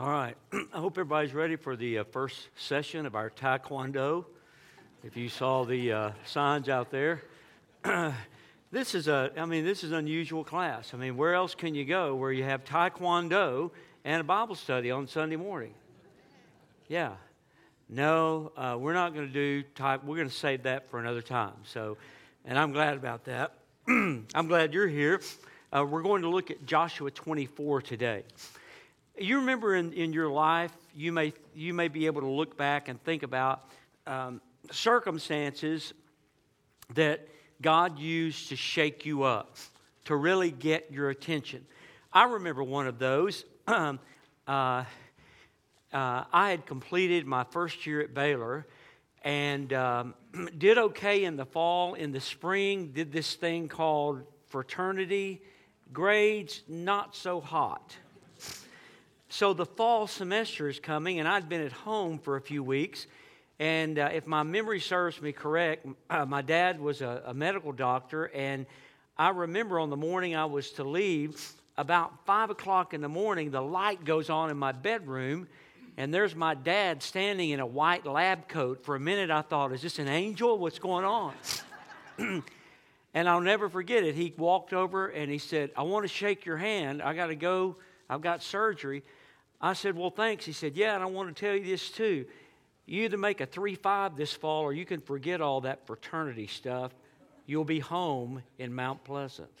All right. I hope everybody's ready for the first session of our Taekwondo. If you saw the signs out there, this is an unusual class. I mean, where else can you go where you have Taekwondo and a Bible study on Sunday morning? Yeah. No, we're not going to do we're going to save that for another time. So, and I'm glad about that. I'm glad you're here. We're going to look at Joshua 24 today. You remember in your life, you may be able to look back and think about circumstances that God used to shake you up, to really get your attention. I remember one of those. I had completed my first year at Baylor and did okay in the fall. In the spring, did this thing called fraternity. Grades, not so hot. So the fall semester is coming, and I'd been at home for a few weeks. And if my memory serves me correct, my dad was a medical doctor, and I remember on the morning I was to leave, about 5 o'clock in the morning, the light goes on in my bedroom, and there's my dad standing in a white lab coat. For a minute, I thought, is this an angel? What's going on? And I'll never forget it. He walked over, and he said, I want to shake your hand. I got to go. I've got surgery. I said, well, thanks. He said, yeah, and I want to tell you this too. You either make a 3.5 this fall or you can forget all that fraternity stuff. You'll be home in Mount Pleasant.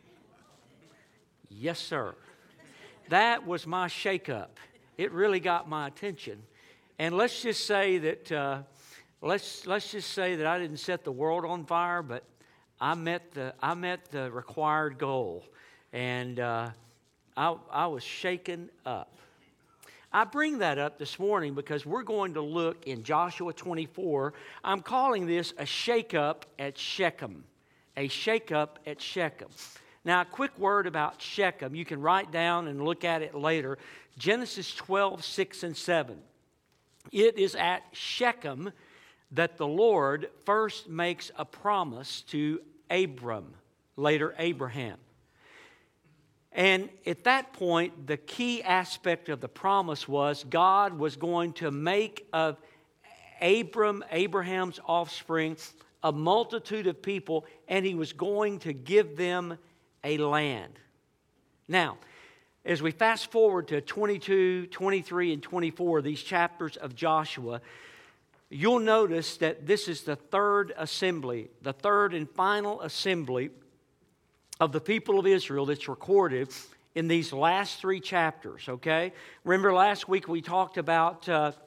Yes, sir. That was my shake-up. It really got my attention. And let's just say that let's just say that I didn't set the world on fire, but I met the required goal, and I was shaken up. I bring that up this morning because we're going to look in Joshua 24. I'm calling this a shake-up at Shechem. A shake-up at Shechem. Now, a quick word about Shechem. You can write down and look at it later. Genesis 12, 6 and 7. It is at Shechem that the Lord first makes a promise to Abram, later Abraham. And at that point, the key aspect of the promise was God was going to make of Abraham's offspring, a multitude of people, and he was going to give them a land. Now, as we fast forward to 22, 23, and 24, these chapters of Joshua, you'll notice that this is the third assembly, the third and final assembly of the people of Israel that's recorded in these last three chapters, okay? Remember last week we talked about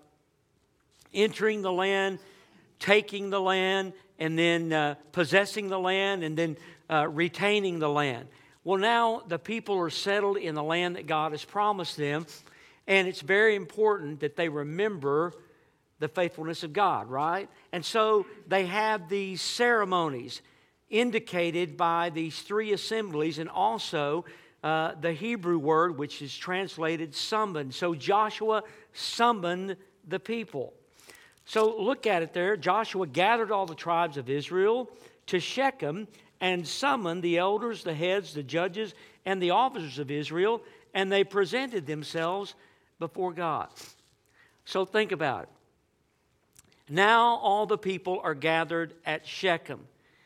entering the land, taking the land, and then possessing the land, and then retaining the land. Well, now the people are settled in the land that God has promised them, and it's very important that they remember the faithfulness of God, right? And so they have these ceremonies indicated by these three assemblies, and also the Hebrew word which is translated summoned. So Joshua summoned the people. So look at it there. Joshua gathered all the tribes of Israel to Shechem and summoned the elders, the heads, the judges, and the officers of Israel, and they presented themselves before God. So think about it. Now all the people are gathered at Shechem,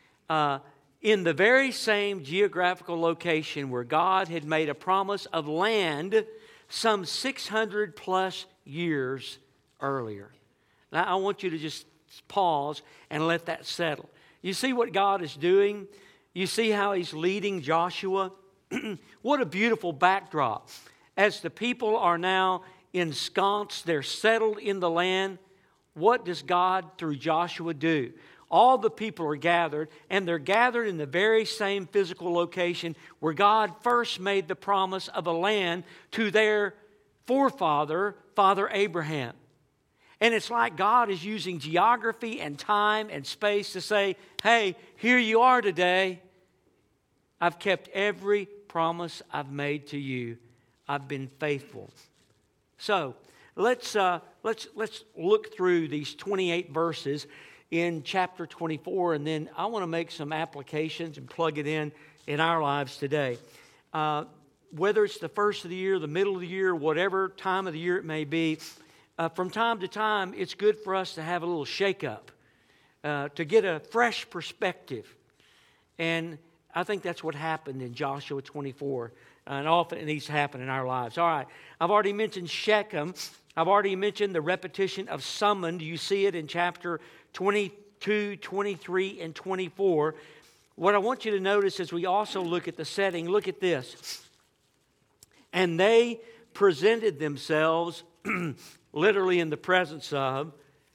in the very same geographical location where God had made a promise of land some 600 plus years earlier. Now I want you to just pause and let that settle. You see what God is doing? You see how He's leading Joshua? What a beautiful backdrop. As the people are now ensconced, they're settled in the land, what does God through Joshua do? All the people are gathered, and they're gathered in the very same physical location where God first made the promise of a land to their forefather, Father Abraham. And it's like God is using geography and time and space to say, hey, here you are today. I've kept every promise I've made to you. I've been faithful. So let's look through these 28 verses in chapter 24, and then I want to make some applications and plug it in our lives today. whether it's the first of the year, the middle of the year, whatever time of the year it may be, from time to time, it's good for us to have a little shake-up, to get a fresh perspective. And I think that's what happened in Joshua 24. And often it needs to happen in our lives. All right, I've already mentioned Shechem. I've already mentioned the repetition of summoned. You see it in chapter 22, 23, and 24. What I want you to notice as we also look at the setting, look at this. And they presented themselves literally in the presence of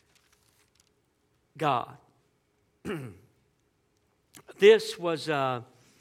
God. This was a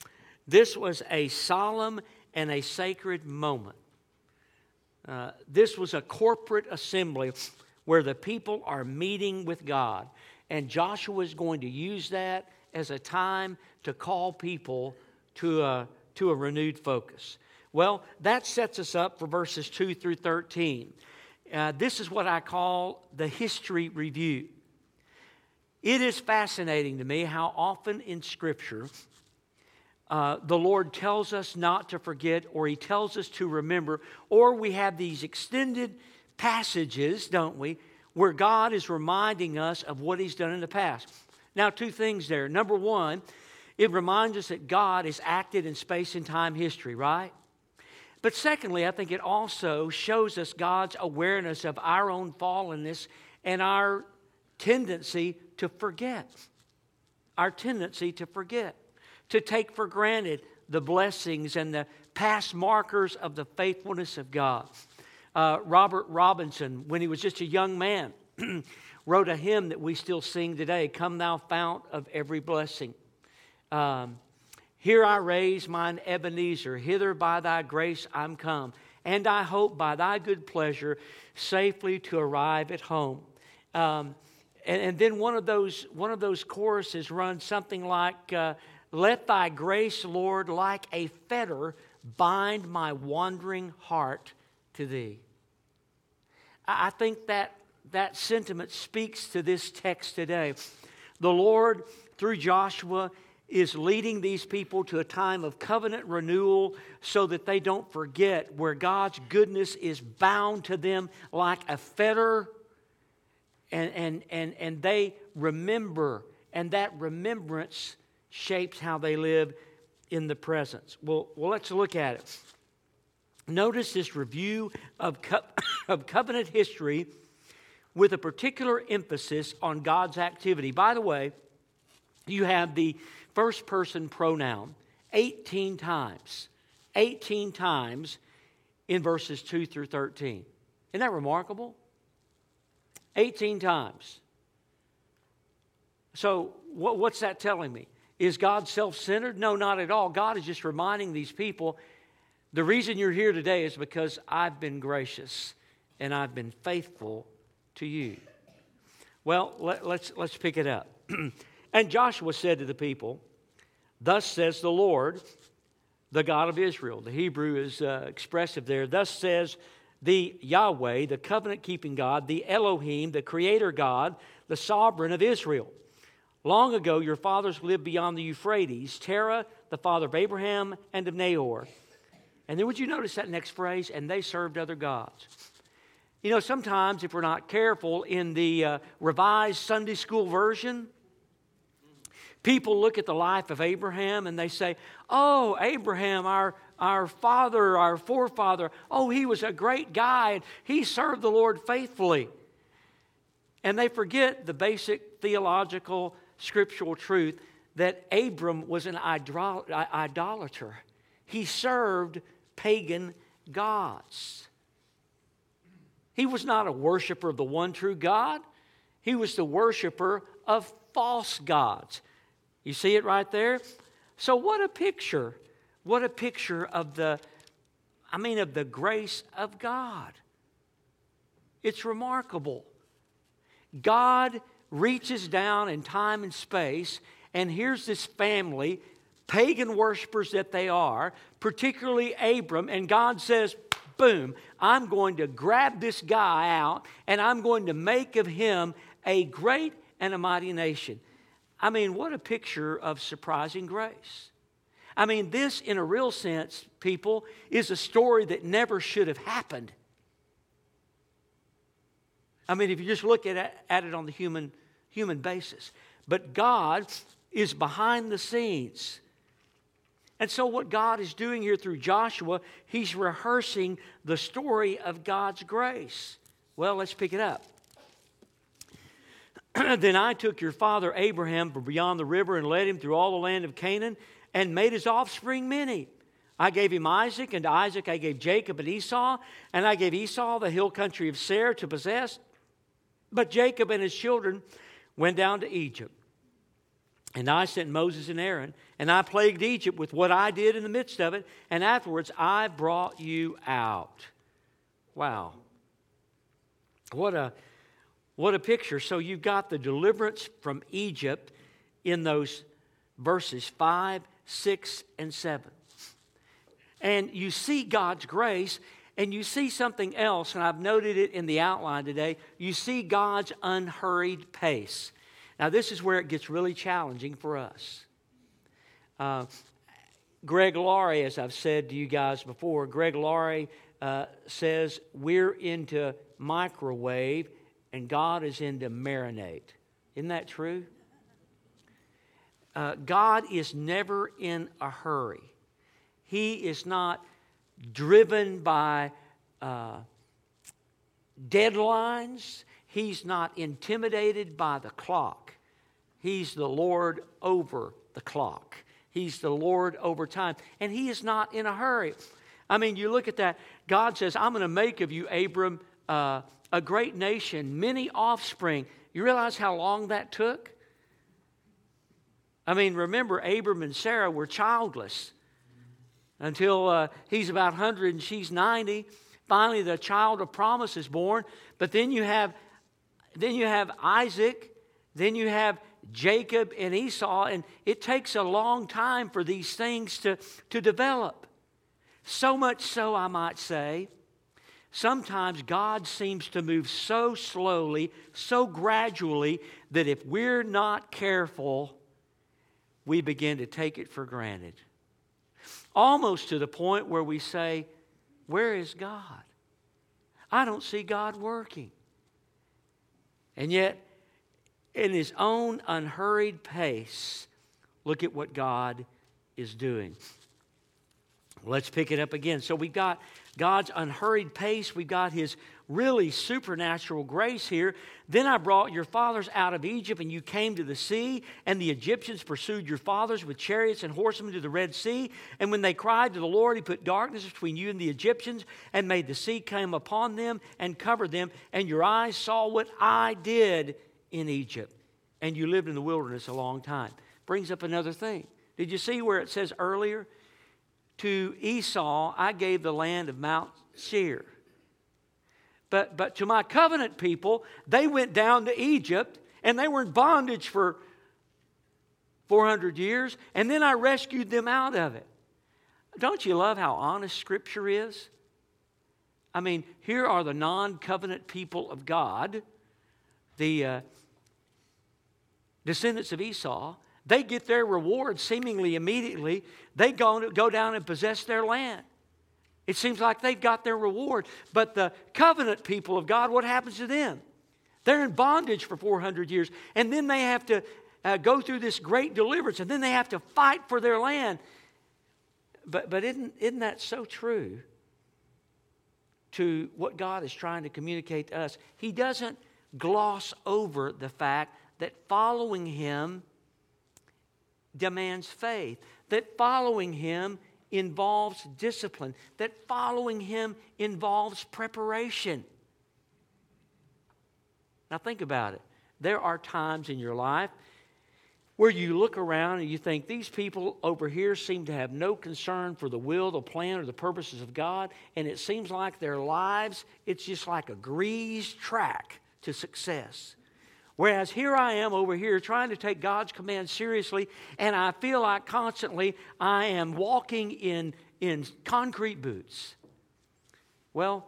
solemn and a sacred moment. This was a corporate assembly where the people are meeting with God. And Joshua is going to use that as a time to call people to a renewed focus. Well, that sets us up for verses 2 through 13. This is what I call the history review. It is fascinating to me how often in Scripture the Lord tells us not to forget, or He tells us to remember, or we have these extended passages, don't we, where God is reminding us of what He's done in the past. Now, two things there. Number one, it reminds us that God has acted in space and time history, right? But secondly, I think it also shows us God's awareness of our own fallenness and our tendency to forget. Our tendency to forget. To take for granted the blessings and the past markers of the faithfulness of God. Robert Robinson, when he was just a young man, wrote a hymn that we still sing today, "Come Thou Fount of Every Blessing." Here I raise mine Ebenezer, hither by Thy grace I'm come, and I hope by Thy good pleasure safely to arrive at home. And then one of those choruses runs something like, "Let Thy grace, Lord, like a fetter, bind my wandering heart to Thee." I think that sentiment speaks to this text today. The Lord, through Joshua, is leading these people to a time of covenant renewal so that they don't forget where God's goodness is bound to them like a fetter, and they remember, and that remembrance shapes how they live in the present. Well, let's look at it. Notice this review of covenant history with a particular emphasis on God's activity. By the way, you have the first person pronoun 18 times. 18 times in verses 2 through 13. Isn't that remarkable? 18 times. So what's that telling me? Is God self-centered? No, not at all. God is just reminding these people, the reason you're here today is because I've been gracious and I've been faithful to you. Well, let's pick it up. And Joshua said to the people, "Thus says the Lord, the God of Israel." The Hebrew is expressive there. "Thus says the Yahweh, the covenant-keeping God, the Elohim, the Creator God, the Sovereign of Israel. Long ago your fathers lived beyond the Euphrates, Terah, the father of Abraham and of Nahor." And then would you notice that next phrase? "And they served other gods." You know, sometimes if we're not careful, in the Revised Sunday School version, people look at the life of Abraham and they say, "Oh, Abraham, our father, our forefather, oh, he was a great guy and he served the Lord faithfully." And they forget the basic theological, scriptural truth that Abram was an idolater. He served pagan gods. He was not a worshiper of the one true God. He was the worshiper of false gods. You see it right there? So what a picture. What a picture of the grace of God. It's remarkable. God reaches down in time and space, and here's this family, pagan worshipers that they are, particularly Abram, and God says, boom, I'm going to grab this guy out, and I'm going to make of him a great and a mighty nation. I mean, what a picture of surprising grace. I mean, this, in a real sense, people, is a story that never should have happened. I mean, if you just look at it on the human basis. But God is behind the scenes. And so what God is doing here through Joshua, He's rehearsing the story of God's grace. Well, let's pick it up. Then I took your father Abraham from beyond the river and led him through all the land of Canaan and made his offspring many. I gave him Isaac, and to Isaac I gave Jacob and Esau, and I gave Esau the hill country of Seir to possess. But Jacob and his children went down to Egypt. And I sent Moses and Aaron, and I plagued Egypt with what I did in the midst of it, and afterwards I brought you out. Wow. What a picture. So you've got the deliverance from Egypt in those verses 5, 6, and 7. And you see God's grace, and you see something else, and I've noted it in the outline today. You see God's unhurried pace. Now, this is where it gets really challenging for us. Greg Laurie, as I've said to you guys before, Greg Laurie says we're into microwave and God is into marinate. Isn't that true? God is never in a hurry. He is not driven by deadlines. He's not intimidated by the clock. He's the Lord over the clock. He's the Lord over time. And He is not in a hurry. I mean, you look at that. God says, I'm going to make of you, Abram, a great nation, many offspring. You realize how long that took? I mean, remember, Abram and Sarah were childless until he's about 100 and she's 90. Finally, the child of promise is born. But then you have Isaac, then you have Jacob and Esau, and it takes a long time for these things to develop. So much so, I might say, sometimes God seems to move so slowly, so gradually, that if we're not careful, we begin to take it for granted. Almost to the point where we say, where is God? I don't see God working. And yet, in His own unhurried pace, look at what God is doing. Let's pick it up again. So we've got God's unhurried pace. We've got His really supernatural grace here. Then I brought your fathers out of Egypt, and you came to the sea, and the Egyptians pursued your fathers with chariots and horsemen to the Red Sea. And when they cried to the Lord, He put darkness between you and the Egyptians, and made the sea come upon them and covered them. And your eyes saw what I did in Egypt. And you lived in the wilderness a long time. Brings up another thing. Did you see where it says earlier? To Esau, I gave the land of Mount Seir. But to my covenant people, they went down to Egypt, and they were in bondage for 400 years, and then I rescued them out of it. Don't you love how honest Scripture is? I mean, here are the non-covenant people of God, the descendants of Esau. They get their reward seemingly immediately. They go down and possess their land. It seems like they've got their reward. But the covenant people of God, what happens to them? They're in bondage for 400 years. And then they have to go through this great deliverance. And then they have to fight for their land. But isn't that so true to what God is trying to communicate to us? He doesn't gloss over the fact that following Him demands faith, that following Him involves discipline, that following Him involves preparation. Now think about it. There are times in your life where you look around and you think, these people over here seem to have no concern for the will, the plan, or the purposes of God, and it seems like their lives, it's just like a greased track to success. Whereas here I am over here trying to take God's command seriously, and I feel like constantly I am walking in concrete boots. Well,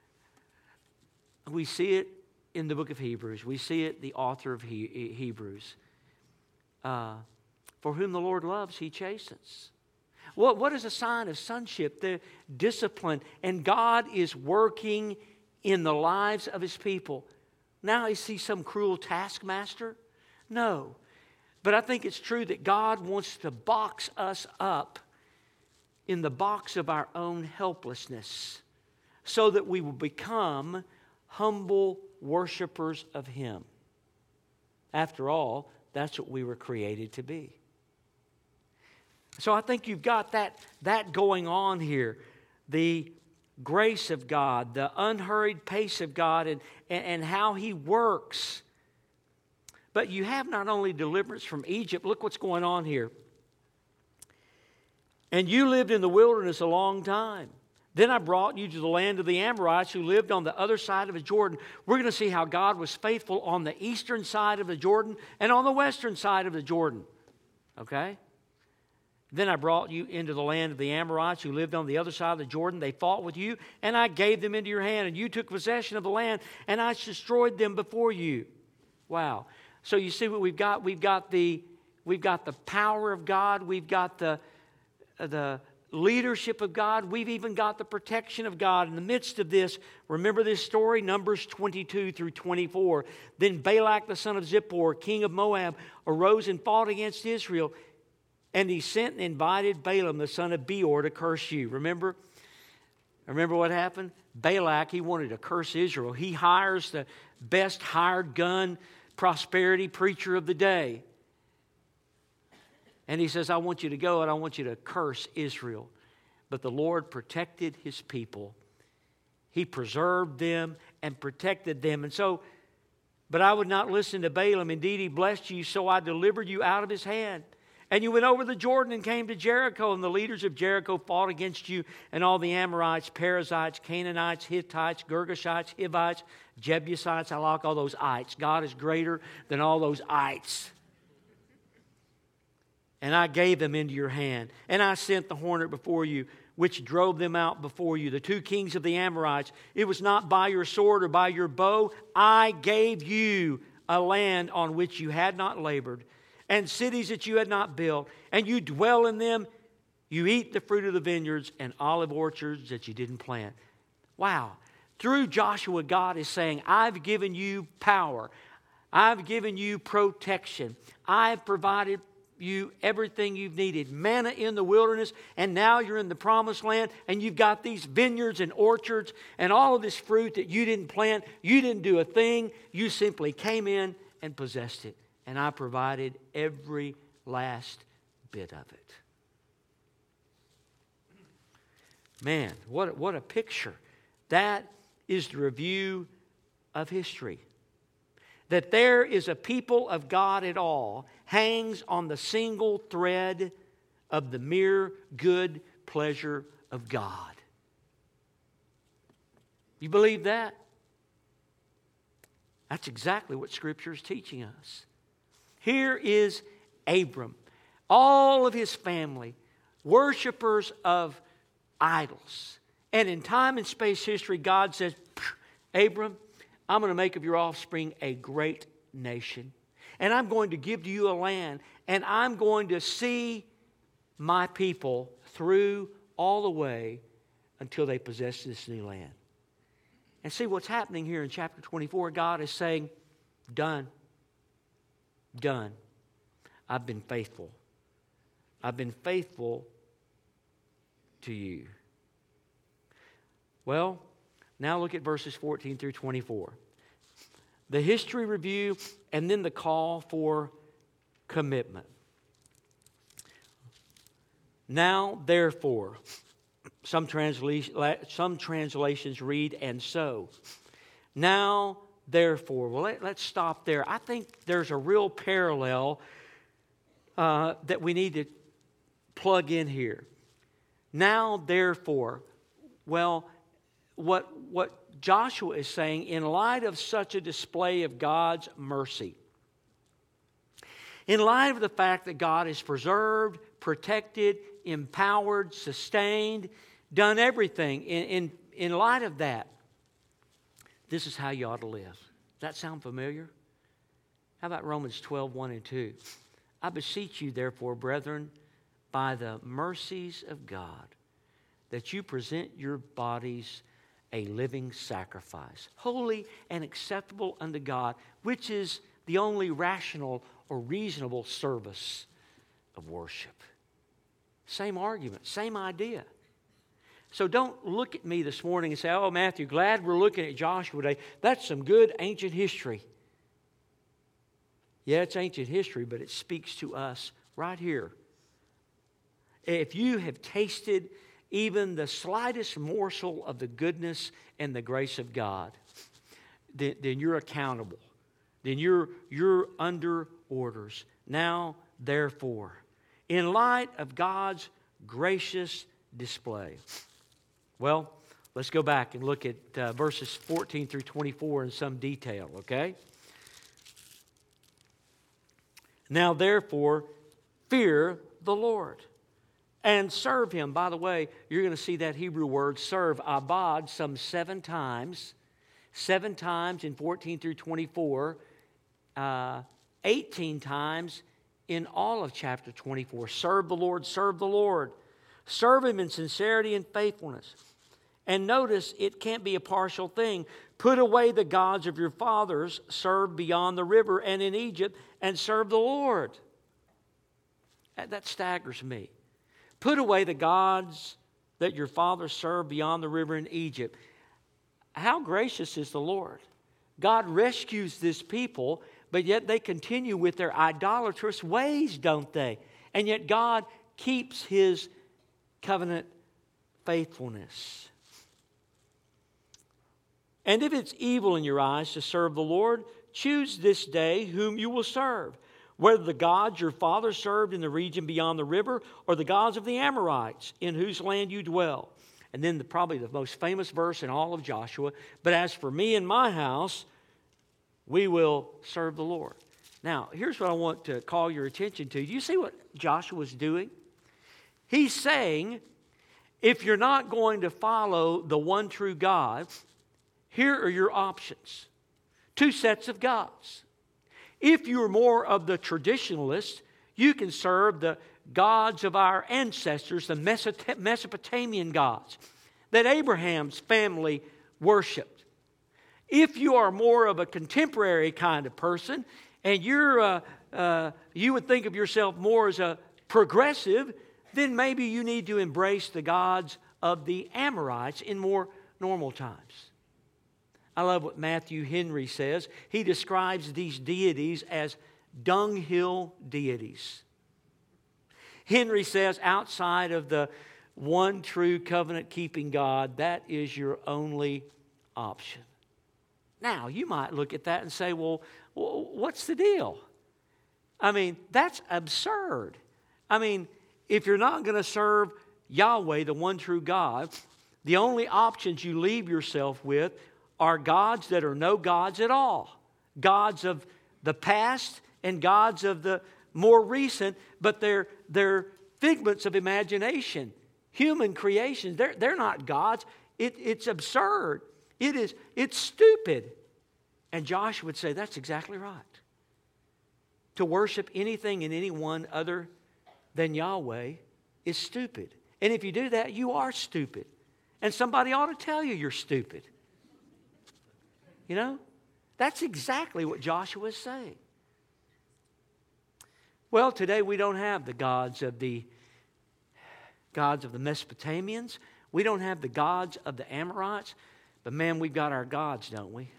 we see it in the book of Hebrews. We see it, the author of Hebrews. For whom the Lord loves, He chastens. What is a sign of sonship? The discipline. And God is working in the lives of His people. Now is He some cruel taskmaster? No. But I think it's true that God wants to box us up in the box of our own helplessness so that we will become humble worshipers of Him. After all, that's what we were created to be. So I think you've got that going on here. The grace of God, the unhurried pace of God, and how He works. But you have not only deliverance from Egypt, look what's going on here. And you lived in the wilderness a long time. Then I brought you to the land of the Amorites who lived on the other side of the Jordan. We're going to see how God was faithful on the eastern side of the Jordan and on the western side of the Jordan. Okay? Then I brought you into the land of the Amorites who lived on the other side of the Jordan. They fought with you, and I gave them into your hand, and you took possession of the land, and I destroyed them before you. Wow. So you see what we've got? We've got the power of God. We've got the leadership of God. We've even got the protection of God. In the midst of this, remember this story? Numbers 22 through 24. Then Balak the son of Zippor, king of Moab, arose and fought against Israel. And he sent and invited Balaam the son of Beor to curse you. Remember what happened? Balak, he wanted to curse Israel. He hires the best hired gun prosperity preacher of the day. And he says, I want you to go and I want you to curse Israel. But the Lord protected His people. He preserved them and protected them. And so, but I would not listen to Balaam. Indeed, he blessed you, so I delivered you out of his hand. And you went over the Jordan and came to Jericho, and the leaders of Jericho fought against you, and all the Amorites, Perizzites, Canaanites, Hittites, Girgashites, Hivites, Jebusites. I like all those ites. God is greater than all those ites. And I gave them into your hand. And I sent the hornet before you, which drove them out before you, the two kings of the Amorites. It was not by your sword or by your bow. I gave you a land on which you had not labored, and cities that you had not built, and you dwell in them. You eat the fruit of the vineyards and olive orchards that you didn't plant. Wow. Through Joshua, God is saying, I've given you power. I've given you protection. I've provided you everything you've needed. Manna in the wilderness, and now you're in the promised land, and you've got these vineyards and orchards and all of this fruit that you didn't plant. You didn't do a thing. You simply came in and possessed it. And I provided every last bit of it. Man, what a picture. That is the review of history. That there is a people of God at all hangs on the single thread of the mere good pleasure of God. You believe that? That's exactly what Scripture is teaching us. Here is Abram, all of his family, worshipers of idols. And in time and space history, God says, Abram, I'm going to make of your offspring a great nation. And I'm going to give to you a land. And I'm going to see my people through all the way until they possess this new land. And see what's happening here in chapter 24. God is saying, done. Done. I've been faithful. I've been faithful to you. Well, now look at verses 14 through 24. The history review and then the call for commitment. Now, therefore, some translations read, and so. Now, therefore. Well, let's stop there. I think there's a real parallel that we need to plug in here. Now, therefore. Well, what Joshua is saying, in light of such a display of God's mercy, in light of the fact that God has preserved, protected, empowered, sustained, done everything, in light of that, this is how you ought to live. Does that sound familiar? How about Romans 12, 1 and 2? I beseech you, therefore, brethren, by the mercies of God, that you present your bodies a living sacrifice, holy and acceptable unto God, which is the only rational or reasonable service of worship. Same argument, same idea. So don't look at me this morning and say, oh, Matthew, glad we're looking at Joshua today. That's some good ancient history. Yeah, it's ancient history, but it speaks to us right here. If you have tasted even the slightest morsel of the goodness and the grace of God, then you're accountable. Then you're under orders. Now, therefore, in light of God's gracious display. Well, let's go back and look at verses 14 through 24 in some detail, okay? Now, therefore, fear the Lord and serve Him. By the way, you're going to see that Hebrew word serve, abad, some 7 times. 7 times in 14 through 24. 18 times in all of chapter 24. Serve the Lord, serve the Lord. Serve Him in sincerity and faithfulness. And notice, it can't be a partial thing. Put away the gods of your fathers, served beyond the river and in Egypt, and serve the Lord. That staggers me. Put away the gods that your fathers served beyond the river in Egypt. How gracious is the Lord? God rescues this people, but yet they continue with their idolatrous ways, don't they? And yet God keeps His covenant faithfulness. And if it's evil in your eyes to serve the Lord, choose this day whom you will serve, whether the gods your father served in the region beyond the river or the gods of the Amorites in whose land you dwell. And then probably the most famous verse in all of Joshua, but as for me and my house, we will serve the Lord. Now, here's what I want to call your attention to. Do you see what Joshua's doing? He's saying, if you're not going to follow the one true God, here are your options. 2 sets of gods. If you're more of the traditionalist, you can serve the gods of our ancestors, the Mesopotamian gods that Abraham's family worshipped. If you are more of a contemporary kind of person, and you would think of yourself more as a progressive, then maybe you need to embrace the gods of the Amorites in more normal times. I love what Matthew Henry says. He describes these deities as dunghill deities. Henry says, outside of the one true covenant-keeping God, that is your only option. Now, you might look at that and say, well, what's the deal? I mean, that's absurd. I mean, if you're not going to serve Yahweh, the one true God, the only options you leave yourself with are gods that are no gods at all. Gods of the past and gods of the more recent, but they're figments of imagination. Human creations, they're not gods. It's absurd. It's stupid. And Joshua would say, that's exactly right. To worship anything and anyone other than Yahweh is stupid. And if you do that, you are stupid. And somebody ought to tell you you're stupid. You know? That's exactly what Joshua is saying. Well, today we don't have the gods of the Mesopotamians. We don't have the gods of the Amorites. But man, we've got our gods, don't we?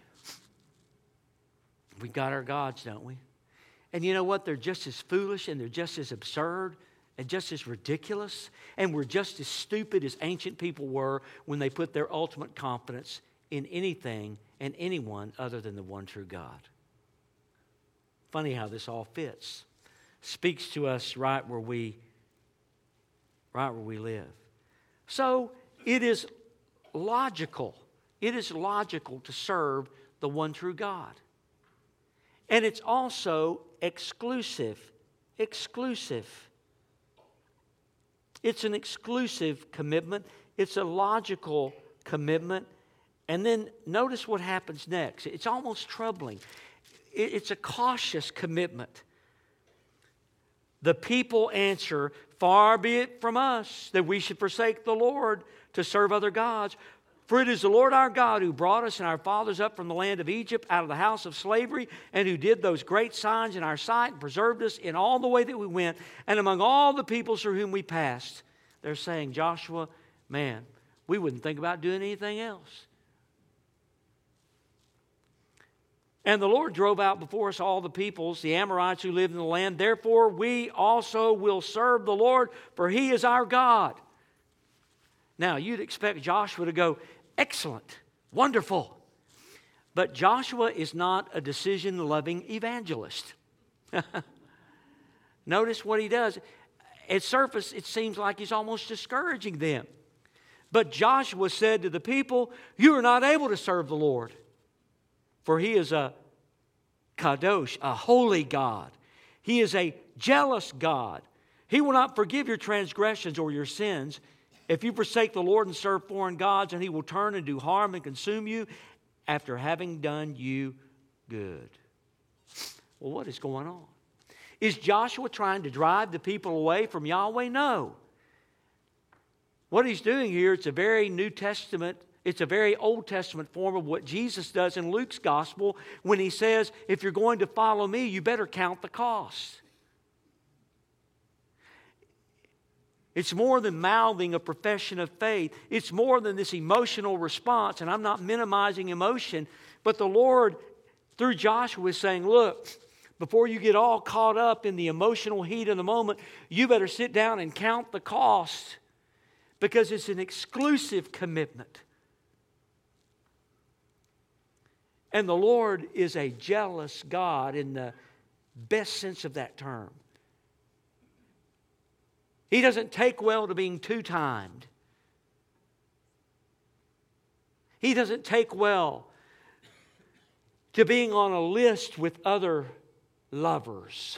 We've got our gods, don't we? And you know what? They're just as foolish and they're just as absurd and just as ridiculous. And we're just as stupid as ancient people were when they put their ultimate confidence in anything and anyone other than the one true God. Funny how this all fits. Speaks to us right where we live. So it is logical. It is logical to serve the one true God. And it's also exclusive. Exclusive. It's an exclusive commitment. It's a logical commitment. And then notice what happens next. It's almost troubling. It's a cautious commitment. The people answer, "Far be it from us that we should forsake the Lord to serve other gods. For it is the Lord our God who brought us and our fathers up from the land of Egypt out of the house of slavery, and who did those great signs in our sight and preserved us in all the way that we went and among all the peoples through whom we passed." They're saying, Joshua, man, we wouldn't think about doing anything else. "And the Lord drove out before us all the peoples, the Amorites who lived in the land. Therefore we also will serve the Lord, for He is our God." Now, you'd expect Joshua to go, "Excellent, wonderful." But Joshua is not a decision-loving evangelist. Notice what he does. At surface, it seems like he's almost discouraging them. But Joshua said to the people, "You are not able to serve the Lord, for He is a kadosh, a holy God. He is a jealous God. He will not forgive your transgressions or your sins if you forsake the Lord and serve foreign gods, and He will turn and do harm and consume you after having done you good." Well, what is going on? Is Joshua trying to drive the people away from Yahweh? No. What he's doing here, it's a very New Testament, it's a very Old Testament form of what Jesus does in Luke's gospel when He says, if you're going to follow me, you better count the cost. It's more than mouthing a profession of faith. It's more than this emotional response, and I'm not minimizing emotion, but the Lord, through Joshua, is saying, look, before you get all caught up in the emotional heat of the moment, you better sit down and count the cost, because it's an exclusive commitment. And the Lord is a jealous God in the best sense of that term. He doesn't take well to being two-timed. He doesn't take well to being on a list with other lovers.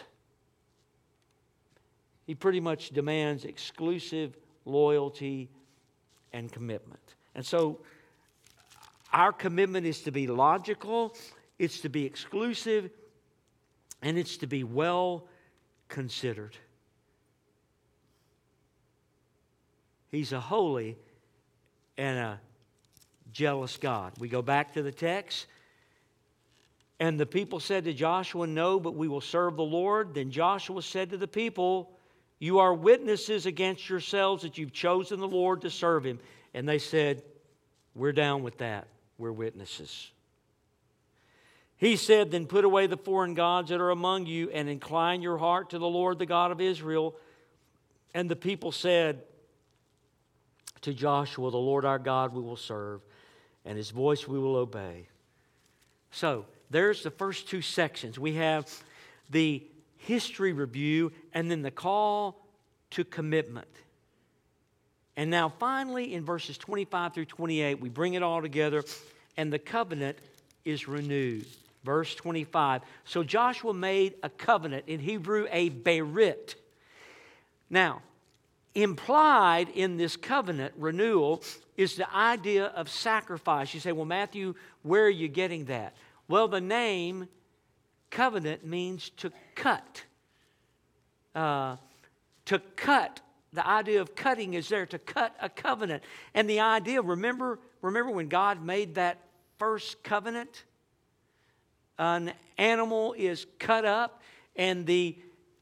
He pretty much demands exclusive loyalty and commitment. And so our commitment is to be logical, it's to be exclusive, and it's to be well considered. He's a holy and a jealous God. We go back to the text. "And the people said to Joshua, 'No, but we will serve the Lord.' Then Joshua said to the people, 'You are witnesses against yourselves that you've chosen the Lord to serve Him.' And they said, 'We're down with that. We're witnesses.' He said, 'Then put away the foreign gods that are among you and incline your heart to the Lord, the God of Israel.' And the people said to Joshua, 'The Lord our God we will serve, and His voice we will obey.'" So, there's the first two sections. We have the history review and then the call to commitment. And now finally in verses 25 through 28, we bring it all together and the covenant is renewed. Verse 25, "So Joshua made a covenant," in Hebrew a berit. Now, implied in this covenant renewal is the idea of sacrifice. You say, "Well, Matthew, where are you getting that?" Well, the name covenant means to cut. To cut. The idea of cutting is there, to cut a covenant. And the idea, remember when God made that first covenant? An animal is cut up and the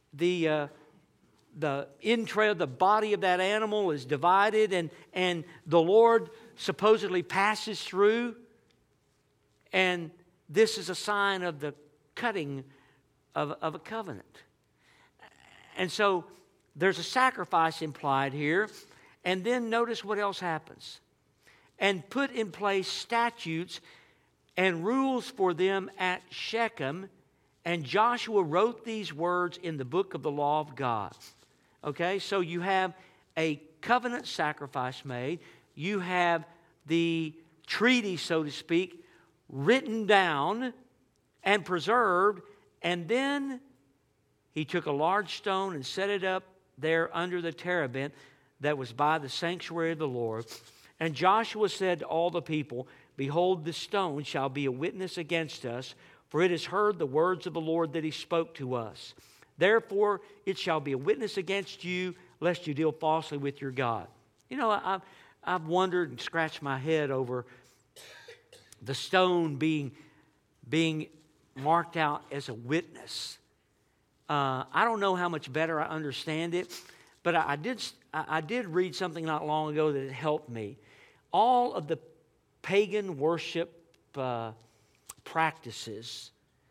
entrail, the body of that animal is divided and the Lord supposedly passes through. And this is a sign of the cutting of a covenant. And so there's a sacrifice implied here. And then notice what else happens. "And put in place statutes and rules for them at Shechem. And Joshua wrote these words in the book of the law of God." Okay, so you have a covenant sacrifice made. You have the treaty, so to speak, written down and preserved. And then he took a large stone and set it up there under the terebinth that was by the sanctuary of the Lord. And Joshua said to all the people, "Behold, this stone shall be a witness against us, for it has heard the words of the Lord that He spoke to us." Therefore, it shall be a witness against you, lest you deal falsely with your God. You know, I've wondered and scratched my head over the stone being marked out as a witness. I don't know how much better I understand it, but I did read something not long ago that helped me. All of the pagan worship practices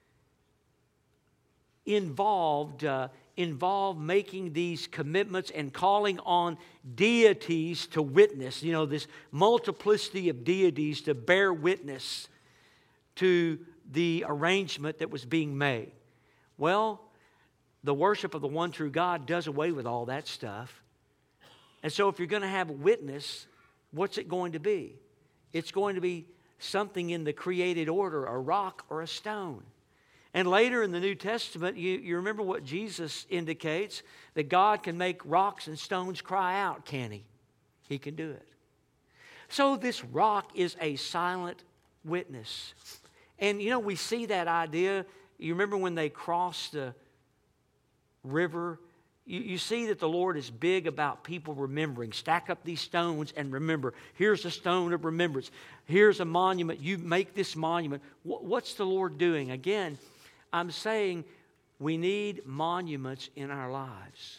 involved making these commitments and calling on deities to witness. You know, this multiplicity of deities to bear witness to the arrangement that was being made. Well, the worship of the one true God does away with all that stuff. And so if you're going to have a witness, what's it going to be? It's going to be something in the created order, a rock or a stone. And later in the New Testament, you remember what Jesus indicates, that God can make rocks and stones cry out, can He? He can do it. So this rock is a silent witness. And you know, we see that idea. You remember when they crossed the river? You see that the Lord is big about people remembering. Stack up these stones and remember. Here's a stone of remembrance. Here's a monument. You make this monument. What's the Lord doing? Again, I'm saying we need monuments in our lives.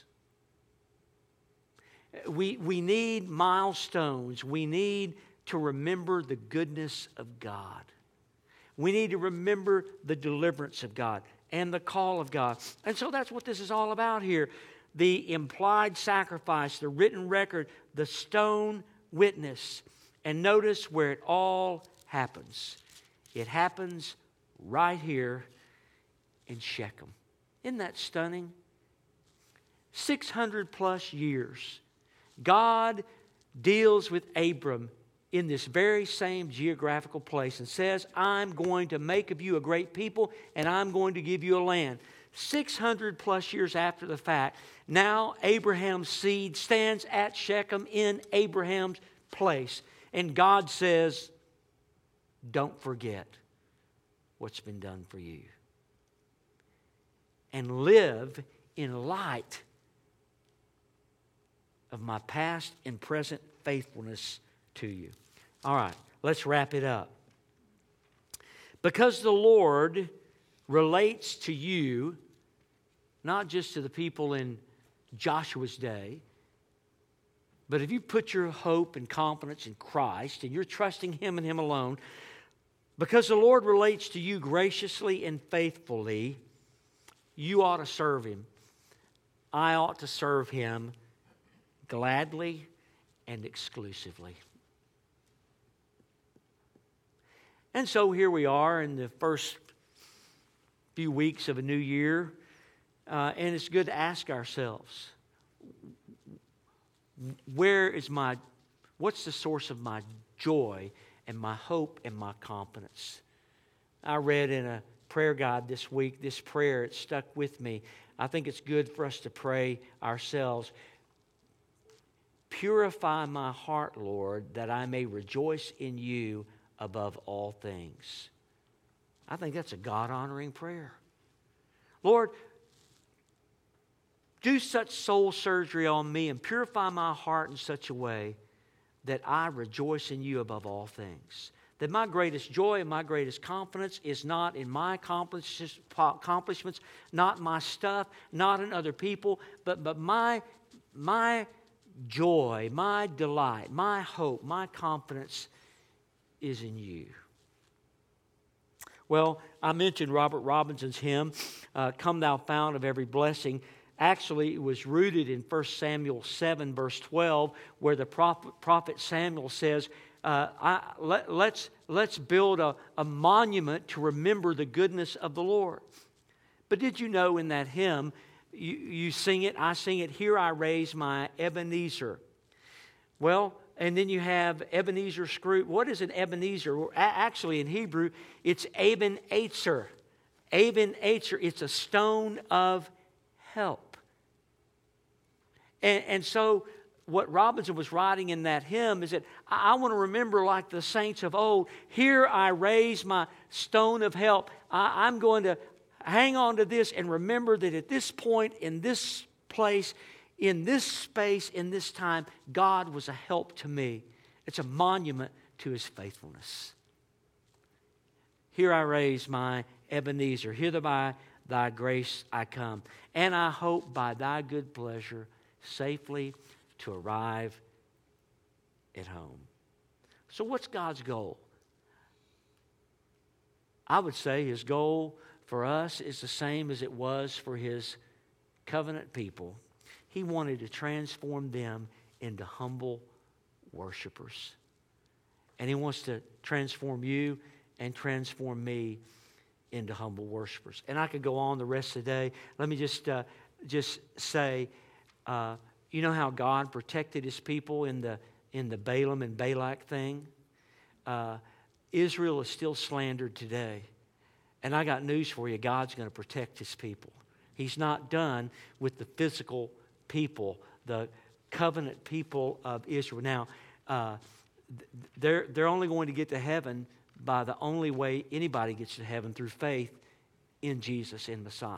We need milestones. We need to remember the goodness of God. We need to remember the deliverance of God and the call of God. And so that's what this is all about here. The implied sacrifice, the written record, the stone witness. And notice where it all happens. It happens right here in Shechem. Isn't that stunning? 600 plus years. God deals with Abram in this very same geographical place and says, I'm going to make of you a great people and I'm going to give you a land. 600 plus years after the fact, now Abraham's seed stands at Shechem in Abraham's place. And God says, don't forget what's been done for you. And live in light of my past and present faithfulness to you. All right, let's wrap it up. Because the Lord relates to you, not just to the people in Joshua's day, but if you put your hope and confidence in Christ and you're trusting Him and Him alone, because the Lord relates to you graciously and faithfully, you ought to serve Him. I ought to serve Him gladly and exclusively. And so here we are in the first few weeks of a new year, and it's good to ask ourselves, what's the source of my joy and my hope and my confidence? I read in a prayer guide this week, this prayer, it stuck with me. I think it's good for us to pray ourselves. Purify my heart, Lord, that I may rejoice in you above all things. I think that's a God-honoring prayer. Lord, do such soul surgery on me and purify my heart in such a way that I rejoice in you above all things. That my greatest joy and my greatest confidence is not in my accomplishments, not my stuff, not in other people, but my joy, my delight, my hope, my confidence is in you. Well, I mentioned Robert Robinson's hymn, Come Thou Fount of Every Blessing. Actually, it was rooted in 1 Samuel 7, verse 12, where the prophet Samuel says, let's build a monument to remember the goodness of the Lord. But did you know in that hymn, you sing it, I sing it, here I raise my Ebenezer. Well, and then you have Ebenezer Scrooge. What is an Ebenezer? Actually, in Hebrew, it's Eben Eitzer. Eben Eitzer, it's a stone of help. And so what Robinson was writing in that hymn is that I want to remember like the saints of old, here I raise my stone of help. I'm going to hang on to this and remember that at this point, in this place, in this space, in this time, God was a help to me. It's a monument to His faithfulness. Here I raise my Ebenezer. Hither by Thy grace I come. And I hope by Thy good pleasure safely to arrive at home. So what's God's goal? I would say His goal for us is the same as it was for His covenant people. He wanted to transform them into humble worshipers. And He wants to transform you and transform me into humble worshipers. And I could go on the rest of the day. Let me just say, you know how God protected His people in the Balaam and Balak thing? Israel is still slandered today. And I got news for you. God's going to protect His people. He's not done with the physical people, the covenant people of Israel. Now, they're only going to get to heaven by the only way anybody gets to heaven, through faith in Jesus, in Messiah.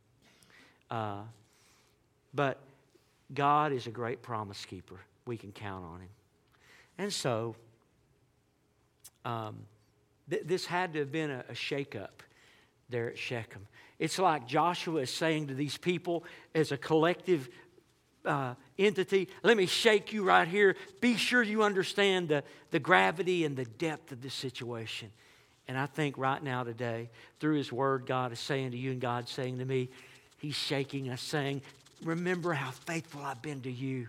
But God is a great promise keeper. We can count on Him. And so, this had to have been a shake-up there at Shechem. It's like Joshua is saying to these people as a collective entity, let me shake you right here. Be sure you understand the gravity and the depth of this situation. And I think right now today, through His Word, God is saying to you and God's saying to me, He's shaking us, saying, remember how faithful I've been to you.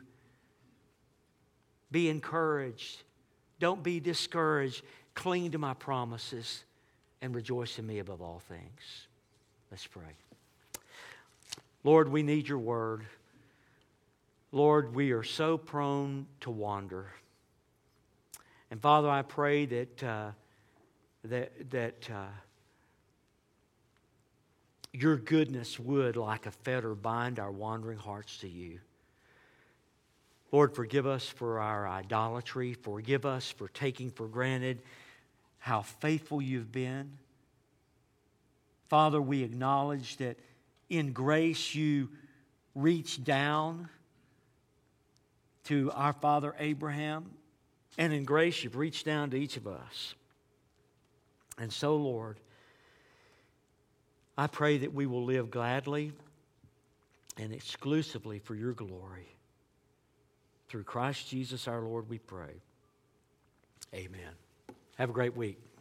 Be encouraged. Don't be discouraged. Cling to my promises and rejoice in me above all things. Let's pray. Lord, we need your word. Lord, we are so prone to wander. And Father, I pray that your goodness would, like a fetter, bind our wandering hearts to you. Lord, forgive us for our idolatry. Forgive us for taking for granted how faithful you've been. Father, we acknowledge that in grace you reached down to our father Abraham, and in grace you've reached down to each of us. And so, Lord, I pray that we will live gladly and exclusively for your glory. Through Christ Jesus our Lord we pray. Amen. Have a great week.